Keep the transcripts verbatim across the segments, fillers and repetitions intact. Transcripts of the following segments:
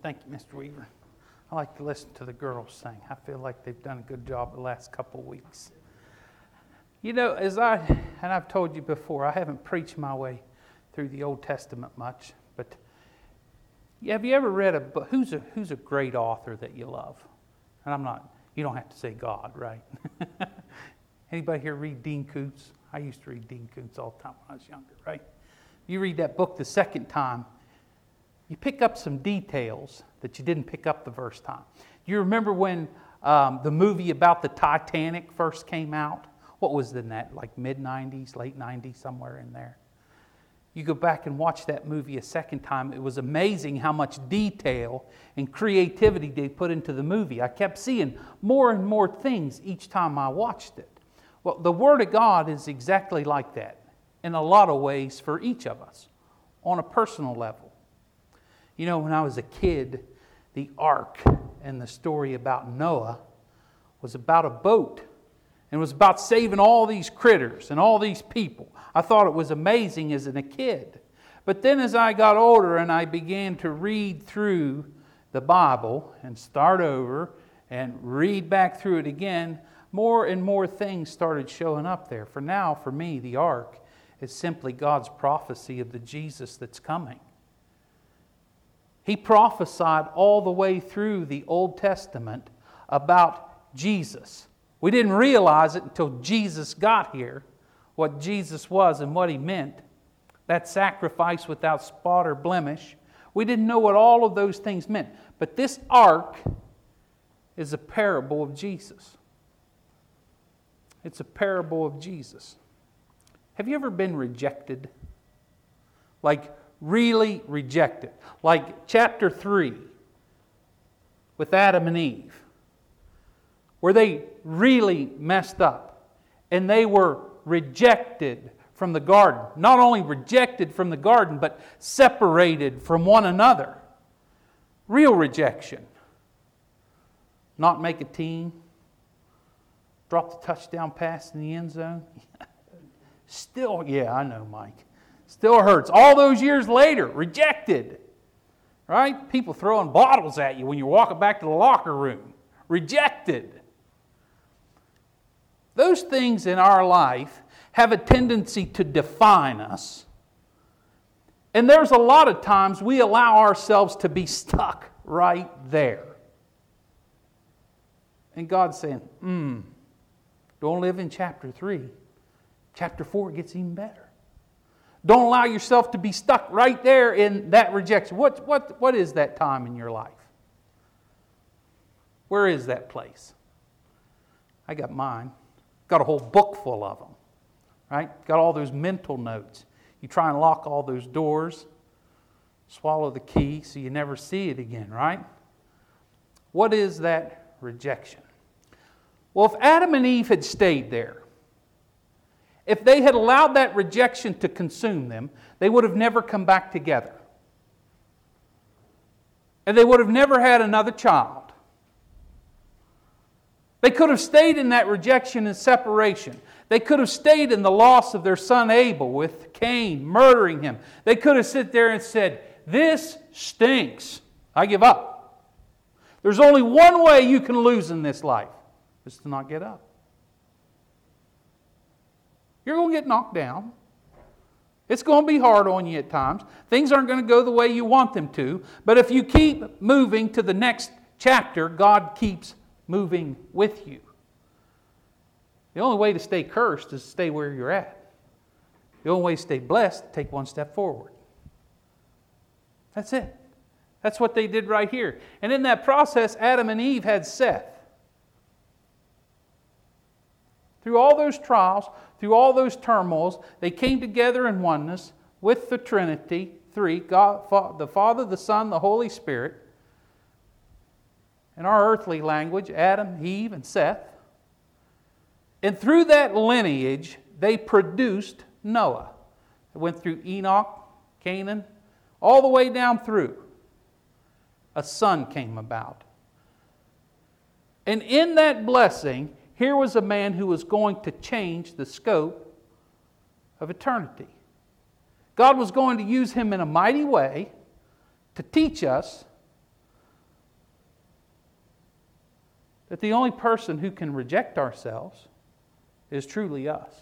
Thank you, Mister Weaver. I like to listen to the girls sing. I feel like they've done a good job the last couple of weeks. You know, as I, and I've told you before, I haven't preached my way through the Old Testament much, but have you ever read a book? Who's a, who's a great author that you love? And I'm not, you don't have to say God, right? Anybody here read Dean Koontz? I used to read Dean Koontz all the time when I was younger, right? You read that book the second time, you pick up some details that you didn't pick up the first time. You remember when um, the movie about the Titanic first came out? What was in that, like mid nineties, late nineties, somewhere in there? You go back and watch that movie a second time. It was amazing how much detail and creativity they put into the movie. I kept seeing more and more things each time I watched it. Well, the Word of God is exactly like that in a lot of ways for each of us on a personal level. You know, when I was a kid, the ark and the story about Noah was about a boat. And it was about saving all these critters and all these people. I thought it was amazing as a kid. But then as I got older and I began to read through the Bible and start over and read back through it again, more and more things started showing up there. For now, for me, the ark is simply God's prophecy of the Jesus that's coming. He prophesied all the way through the Old Testament about Jesus. We didn't realize it until Jesus got here, what Jesus was and what He meant. That sacrifice without spot or blemish. We didn't know what all of those things meant. But this ark is a parable of Jesus. It's a parable of Jesus. Have you ever been rejected? Like really rejected? Like chapter three with Adam and Eve, where they really messed up and they were rejected from the garden. Not only rejected from the garden, but separated from one another. Real rejection. Not make a team. Drop the touchdown pass in the end zone. Still, yeah, I know, Mike. Still hurts. All those years later, rejected. Right? People throwing bottles at you when you're walking back to the locker room. Rejected. Those things in our life have a tendency to define us. And there's a lot of times we allow ourselves to be stuck right there. And God's saying, hmm, don't live in chapter three. Chapter four gets even better. Don't allow yourself to be stuck right there in that rejection. What, what, what is that time in your life? Where is that place? I got mine. Got a whole book full of them. Right? Got all those mental notes. You try and lock all those doors. Swallow the key so you never see it again, right? What is that rejection? Well, if Adam and Eve had stayed there, if they had allowed that rejection to consume them, they would have never come back together. And they would have never had another child. They could have stayed in that rejection and separation. They could have stayed in the loss of their son Abel with Cain murdering him. They could have sit there and said, this stinks. I give up. There's only one way you can lose in this life. Is to not get up. You're going to get knocked down. It's going to be hard on you at times. Things aren't going to go the way you want them to. But if you keep moving to the next chapter, God keeps moving with you. The only way to stay cursed is to stay where you're at. The only way to stay blessed is to take one step forward. That's it. That's what they did right here. And in that process, Adam and Eve had Seth. Through all those trials, through all those turmoils, they came together in oneness with the Trinity, three, God, the Father, the Son, the Holy Spirit. In our earthly language, Adam, Eve, and Seth. And through that lineage, they produced Noah. It went through Enoch, Canaan, all the way down through. A son came about. And in that blessing, here was a man who was going to change the scope of eternity. God was going to use him in a mighty way to teach us that the only person who can reject ourselves is truly us.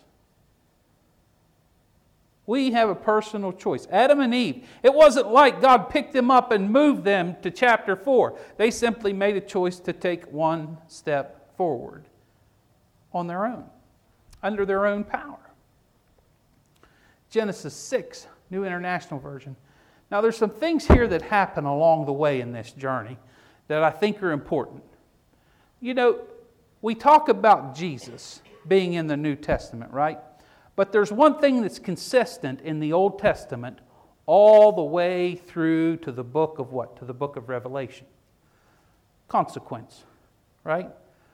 We have a personal choice. Adam and Eve, it wasn't like God picked them up and moved them to chapter four. They simply made a choice to take one step forward on their own, under their own power. Genesis six, New International Version. Now there's some things here that happen along the way in this journey that I think are important. You know, we talk about Jesus being in the New Testament, right? But there's one thing that's consistent in the Old Testament all the way through to the book of what? To the book of Revelation. Consequence, right?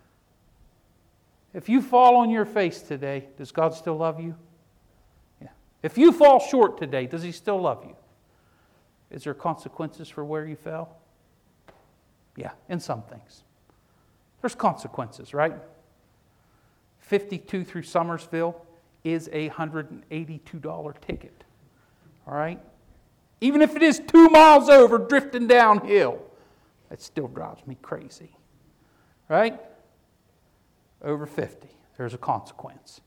If you fall on your face today, does God still love you? Yeah. If you fall short today, does He still love you? Is there consequences for where you fell? Yeah, in some things. There's consequences, right? fifty-two through Summersville is a one hundred eighty-two dollars ticket. All right? Even if it is two miles over drifting downhill, that still drives me crazy. Right? Over fifty, there's a consequence.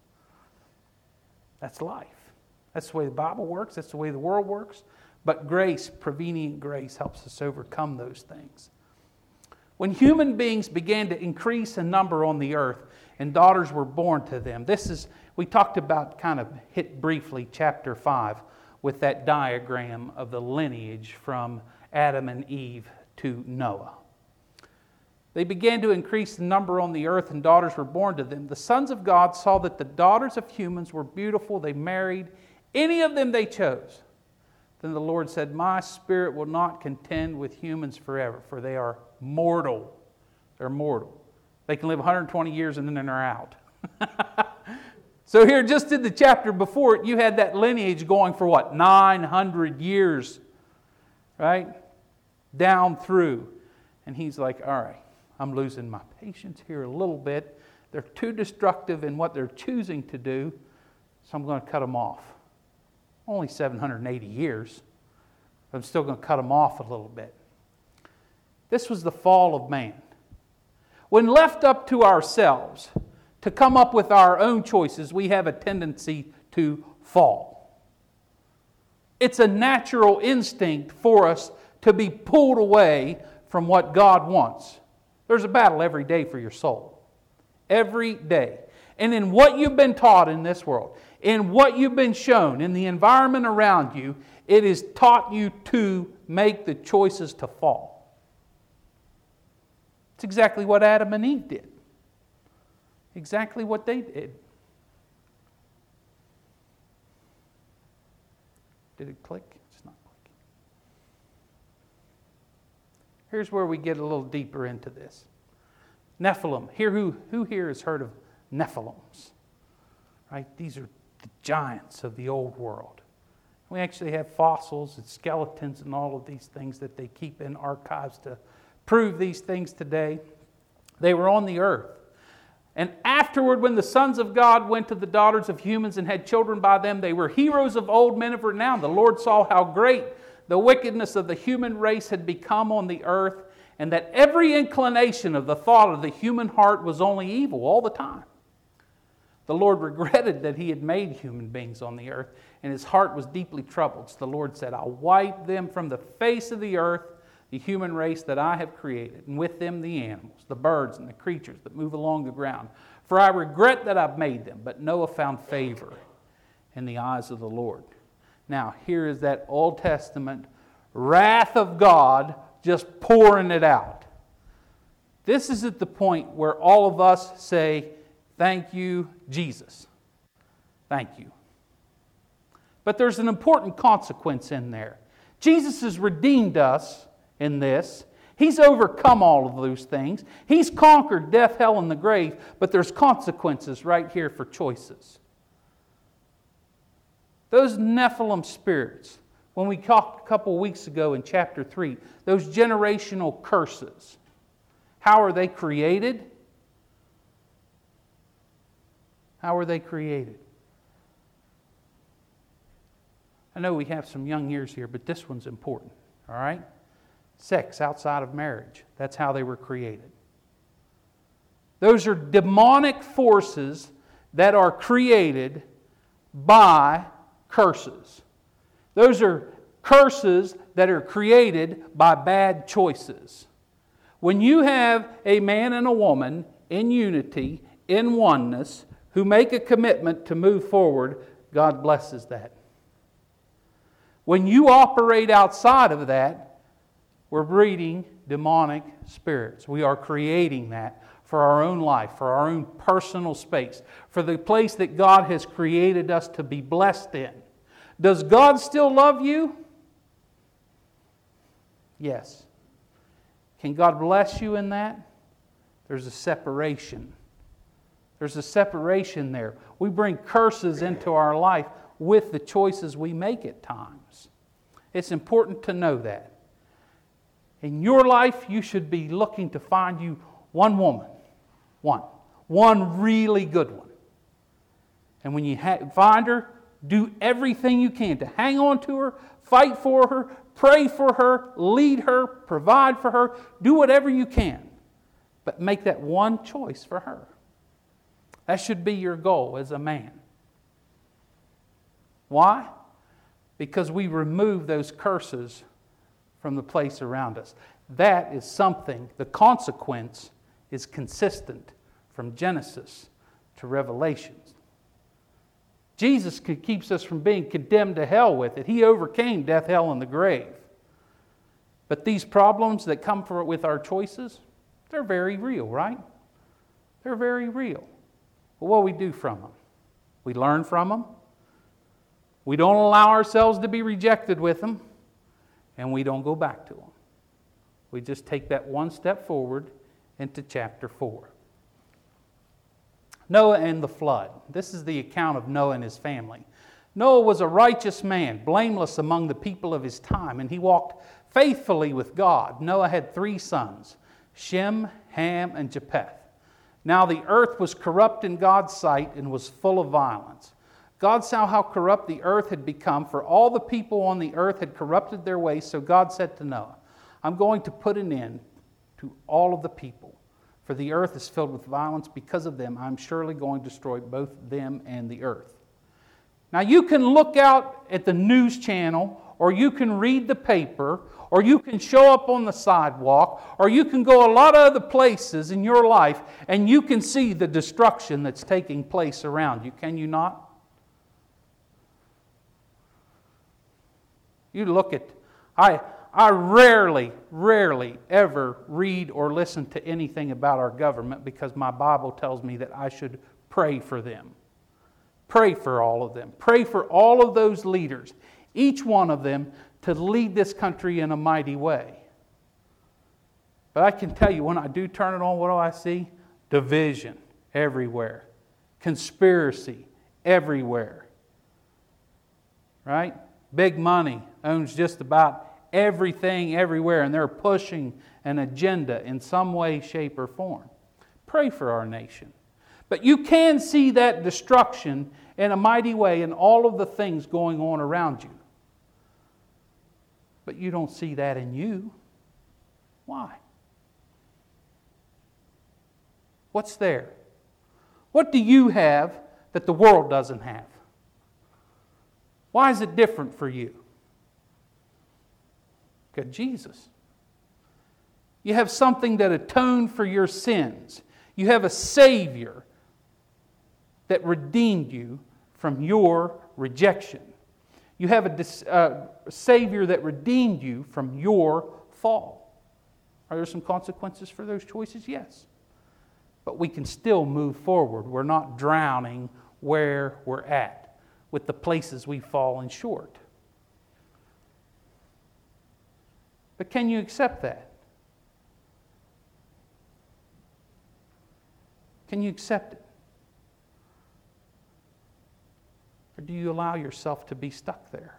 That's life. That's the way the Bible works. That's the way the world works. But grace, prevenient grace, helps us overcome those things. When human beings began to increase in number on the earth and daughters were born to them, this is, we talked about, kind of hit briefly, chapter five with that diagram of the lineage from Adam and Eve to Noah. They began to increase the number on the earth and daughters were born to them. The sons of God saw that the daughters of humans were beautiful. They married any of them they chose. Then the Lord said, my spirit will not contend with humans forever, for they are mortal. They're mortal. They can live one hundred twenty years and then they're out. So here, just in the chapter before it, you had that lineage going for what? nine hundred years. Right? Down through. And he's like, all right, I'm losing my patience here a little bit. They're too destructive in what they're choosing to do, so I'm going to cut them off. Only seven hundred eighty years. I'm still going to cut them off a little bit. This was the fall of man. When left up to ourselves to come up with our own choices, we have a tendency to fall. It's a natural instinct for us to be pulled away from what God wants. There's a battle every day for your soul. Every day. And in what you've been taught in this world, in what you've been shown, in the environment around you, it is taught you to make the choices to fall. It's exactly what Adam and Eve did. Exactly what they did. Did it click? It's not clicking. Here's where we get a little deeper into this. Nephilim. Here, who, who here has heard of Nephilims? Right? These are the giants of the old world. We actually have fossils and skeletons and all of these things that they keep in archives to prove these things today. They were on the earth. And afterward, when the sons of God went to the daughters of humans and had children by them, they were heroes of old, men of renown. The Lord saw how great the wickedness of the human race had become on the earth, and that every inclination of the thought of the human heart was only evil all the time. The Lord regretted that He had made human beings on the earth, and His heart was deeply troubled. So the Lord said, I'll wipe them from the face of the earth, the human race that I have created, and with them the animals, the birds, and the creatures that move along the ground. For I regret that I've made them. But Noah found favor in the eyes of the Lord. Now, here is that Old Testament wrath of God just pouring it out. This is at the point where all of us say, thank you, Jesus. Thank you. But there's an important consequence in there. Jesus has redeemed us in this. He's overcome all of those things. He's conquered death, hell, and the grave. But there's consequences right here for choices. Those Nephilim spirits, when we talked a couple weeks ago in chapter three, those generational curses, how are they created? How are they created? I know we have some young ears here, but this one's important, all right? Sex outside of marriage. That's how they were created. Those are demonic forces that are created by curses. Those are curses that are created by bad choices. When you have a man and a woman in unity, in oneness, who make a commitment to move forward, God blesses that. When you operate outside of that, we're breeding demonic spirits. We are creating that for our own life, for our own personal space, for the place that God has created us to be blessed in. Does God still love you? Yes. Can God bless you in that? There's a separation. There's a separation there. We bring curses into our life with the choices we make at times. It's important to know that. In your life, you should be looking to find you one woman. One. One really good one. And when you ha- find her, do everything you can to hang on to her, fight for her, pray for her, lead her, provide for her. Do whatever you can. But make that one choice for her. That should be your goal as a man. Why? Because we remove those curses from the place around us. That is something, the consequence is consistent from Genesis to Revelation. Jesus keeps us from being condemned to hell with it. He overcame death, hell, and the grave. But these problems that come for, with our choices, they're very real, right? They're very real. Well, what do we do from them? We learn from them. We don't allow ourselves to be rejected with them. And we don't go back to them. We just take that one step forward into chapter four. Noah and the flood. This is the account of Noah and his family. Noah was a righteous man, blameless among the people of his time, and he walked faithfully with God. Noah had three sons, Shem, Ham, and Japheth. Now the earth was corrupt in God's sight and was full of violence. God saw how corrupt the earth had become, for all the people on the earth had corrupted their ways. So God said to Noah, I'm going to put an end to all of the people, for the earth is filled with violence. Because of them, I'm surely going to destroy both them and the earth. Now you can look out at the news channel, or you can read the paper, or you can show up on the sidewalk, or you can go a lot of other places in your life, and you can see the destruction that's taking place around you. Can you not? You look at, I, I rarely, rarely ever read or listen to anything about our government because my Bible tells me that I should pray for them. Pray for all of them. Pray for all of those leaders, each one of them, to lead this country in a mighty way. But I can tell you, when I do turn it on, what do I see? Division everywhere. Conspiracy everywhere. Right? Big money owns just about everything everywhere, and they're pushing an agenda in some way, shape, or form. Pray for our nation. But you can see that destruction in a mighty way in all of the things going on around you. But you don't see that in you. Why? What's there? What do you have that the world doesn't have? Why is it different for you? Because Jesus. You have something that atoned for your sins. You have a Savior that redeemed you from your rejection. You have a uh, Savior that redeemed you from your fall. Are there some consequences for those choices? Yes. But we can still move forward. We're not drowning where we're at with the places we've fallen short. But can you accept that? Can you accept it? Or do you allow yourself to be stuck there?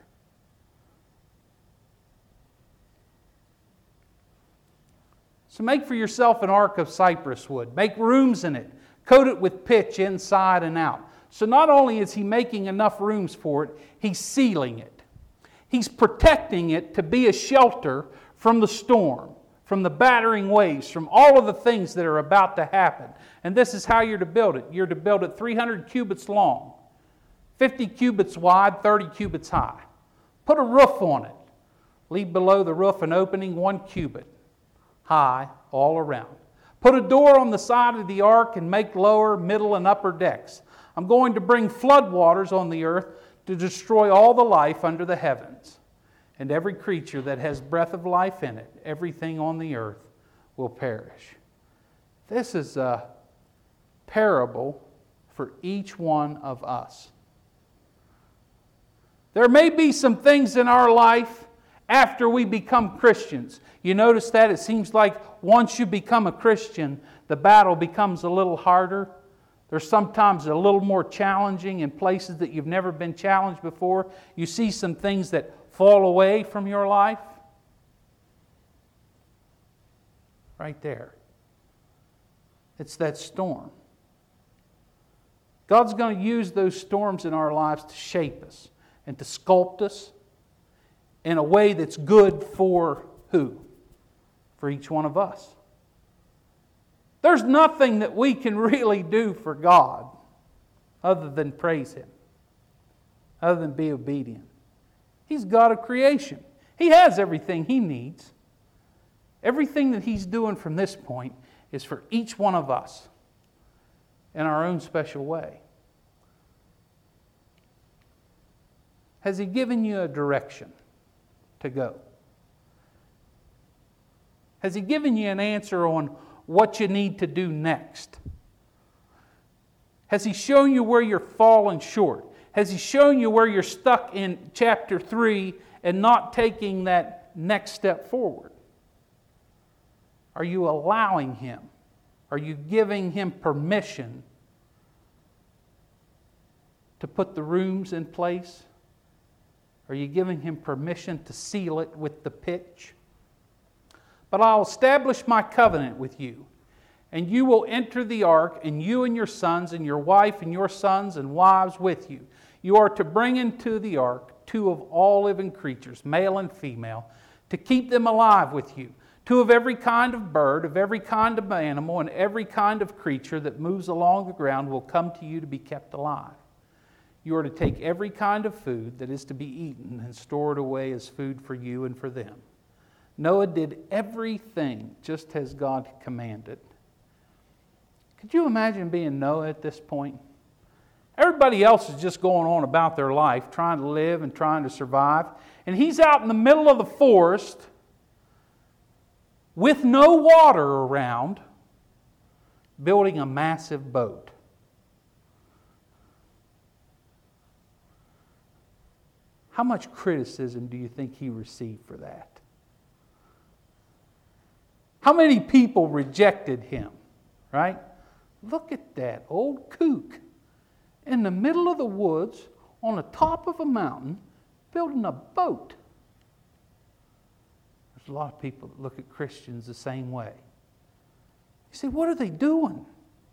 So make for yourself an ark of cypress wood. Make rooms in it. Coat it with pitch inside and out. So not only is he making enough rooms for it, he's sealing it. He's protecting it to be a shelter from the storm, from the battering waves, from all of the things that are about to happen. And this is how you're to build it. You're to build it three hundred cubits long, fifty cubits wide, thirty cubits high. Put a roof on it. Leave below the roof an opening one cubit high all around. Put a door on the side of the ark and make lower, middle, and upper decks. I'm going to bring flood waters on the earth to destroy all the life under the heavens. And every creature that has breath of life in it, everything on the earth will perish. This is a parable for each one of us. There may be some things in our life after we become Christians. You notice that? It seems like once you become a Christian, the battle becomes a little harder. There's sometimes a little more challenging in places that you've never been challenged before. You see some things that fall away from your life. Right there. It's that storm. God's going to use those storms in our lives to shape us and to sculpt us in a way that's good for who? For each one of us. There's nothing that we can really do for God other than praise Him, other than be obedient. He's God of creation. He has everything He needs. Everything that He's doing from this point is for each one of us in our own special way. Has He given you a direction to go? Has He given you an answer on what you need to do next? Has He shown you where you're falling short? Has He shown you where you're stuck in chapter three and not taking that next step forward? Are you allowing Him? Are you giving Him permission to put the rooms in place? Are you giving Him permission to seal it with the pitch? But I'll establish my covenant with you, and you will enter the ark, and you and your sons, and your wife, and your sons, and wives with you. You are to bring into the ark two of all living creatures, male and female, to keep them alive with you. Two of every kind of bird, of every kind of animal, and every kind of creature that moves along the ground will come to you to be kept alive. You are to take every kind of food that is to be eaten and store it away as food for you and for them. Noah did everything just as God commanded. Could you imagine being Noah at this point? Everybody else is just going on about their life, trying to live and trying to survive. And he's out in the middle of the forest with no water around, building a massive boat. How much criticism do you think he received for that? How many people rejected him, right? Look at that old kook in the middle of the woods on the top of a mountain building a boat. There's a lot of people that look at Christians the same way. You say, what are they doing?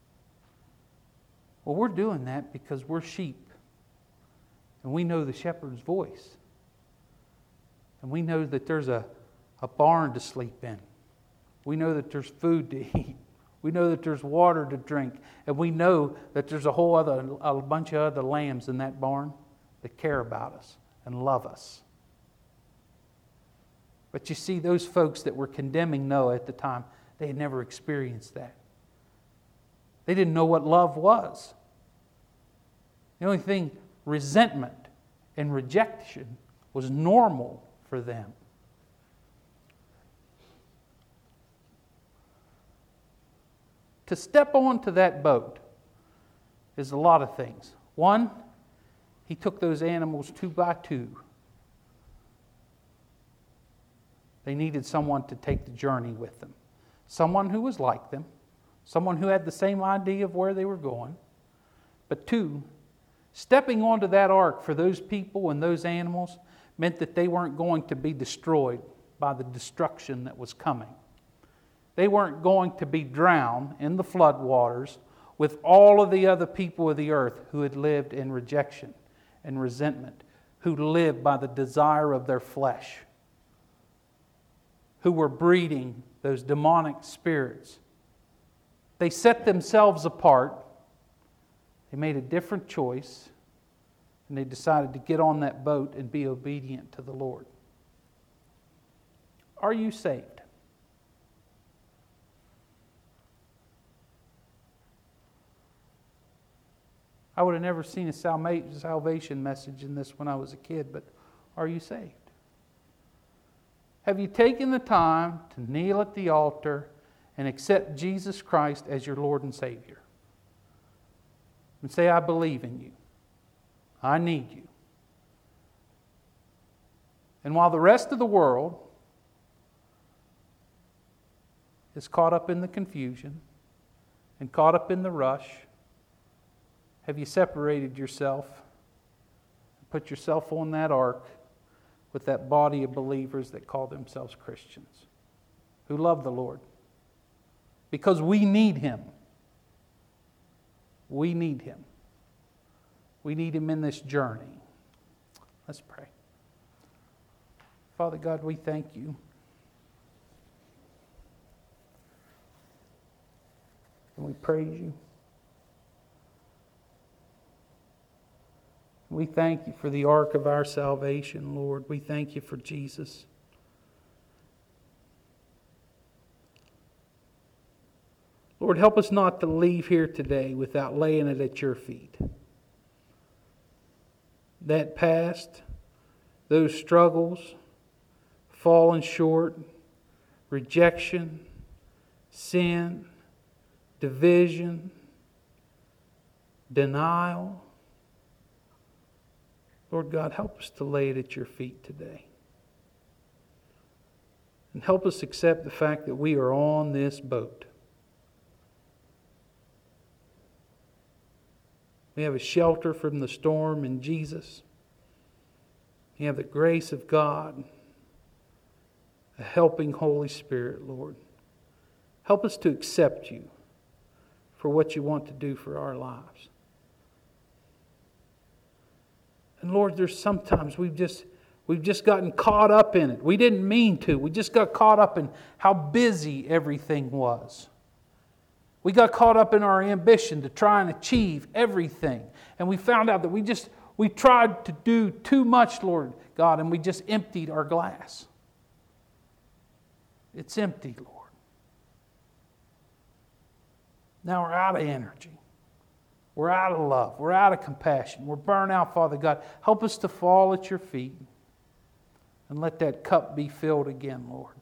Well, we're doing that because we're sheep. And we know the shepherd's voice. And we know that there's a, a barn to sleep in. We know that there's food to eat. We know that there's water to drink. And we know that there's a whole other, a bunch of other lambs in that barn that care about us and love us. But you see, those folks that were condemning Noah at the time, they had never experienced that. They didn't know what love was. The only thing, resentment and rejection, was normal for them. To step onto that boat is a lot of things. One, he took those animals two by two. They needed someone to take the journey with them. Someone who was like them. Someone who had the same idea of where they were going. But two, stepping onto that ark for those people and those animals meant that they weren't going to be destroyed by the destruction that was coming. They weren't going to be drowned in the flood waters with all of the other people of the earth who had lived in rejection and resentment, who lived by the desire of their flesh. who were breeding those demonic spirits. They set themselves apart. They made a different choice. And they decided to get on that boat and be obedient to the Lord. Are you saved? I would have never seen a salvation message in this when I was a kid, but are you saved? Have you taken the time to kneel at the altar and accept Jesus Christ as your Lord and Savior? And say, I believe in you. I need you. And while the rest of the world is caught up in the confusion and caught up in the rush, have you separated yourself and put yourself on that ark with that body of believers that call themselves Christians, who love the Lord? Because we need Him. We need Him. We need Him in this journey. Let's pray. Father God, we thank you. And we praise you. We thank you for the ark of our salvation, Lord. We thank you for Jesus. Lord, help us not to leave here today without laying it at your feet. That past, those struggles, falling short, rejection, sin, division, denial. Lord God, help us to lay it at your feet today. And help us accept the fact that we are on this boat. We have a shelter from the storm in Jesus. We have the grace of God, a helping Holy Spirit, Lord. Help us to accept you for what you want to do for our lives. And Lord, there's sometimes we've just we've just gotten caught up in it. We didn't mean to. We just got caught up in how busy everything was. We got caught up in our ambition to try and achieve everything. And we found out that we just we tried to do too much, Lord God, and we just emptied our glass. It's empty, Lord. Now we're out of energy. We're out of love. We're out of compassion. We're burnt out, Father God. Help us to fall at your feet and let that cup be filled again, Lord.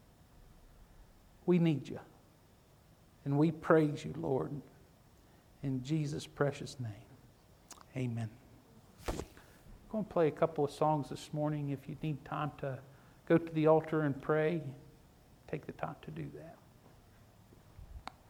We need you. And we praise you, Lord. In Jesus' precious name. Amen. I'm going to play a couple of songs this morning. If you need time to go to the altar and pray, take the time to do that.